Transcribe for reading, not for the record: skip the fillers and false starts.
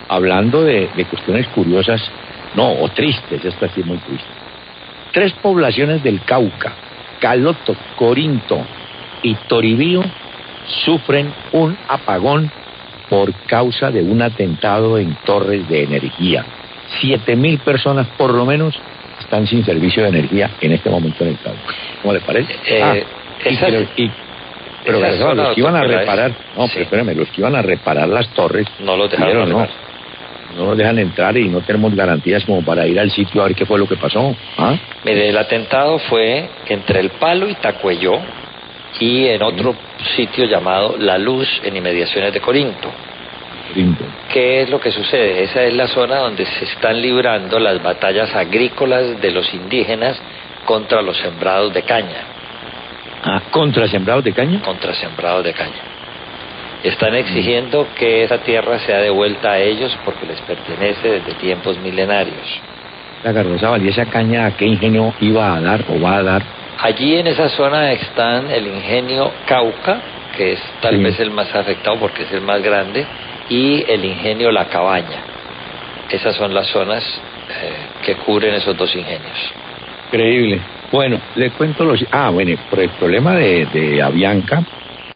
hablando de cuestiones curiosas, no, o tristes, esto aquí es muy triste. 3 poblaciones del Cauca, Caloto, Corinto y Toribío, sufren un apagón por causa de un atentado en torres de energía. 7.000 personas por lo menos están sin servicio de energía en este momento en el Cauca. ¿Cómo le parece? Pero los que iban a reparar, sí. Espérame, los que iban a reparar las torres, no los dejaron no nos dejan entrar y no tenemos garantías como para ir al sitio a ver qué fue lo que pasó. Mire, el atentado fue entre El Palo y Tacuelló y en otro sitio llamado La Luz en inmediaciones de Corinto. ¿Qué es lo que sucede? Esa es la zona donde se están librando las batallas agrícolas de los indígenas contra los sembrados de caña. ¿Contra sembrados de caña? Contra sembrados de caña. Están exigiendo que esa tierra sea devuelta a ellos porque les pertenece desde tiempos milenarios. La Garrozabal, ¿y esa caña a qué ingenio iba a dar o va a dar? Allí en esa zona están el ingenio Cauca, que es tal vez el más afectado porque es el más grande, y el ingenio La Cabaña. Esas son las zonas que cubren esos 2 ingenios. Increíble. Bueno, le cuento por el problema de Avianca,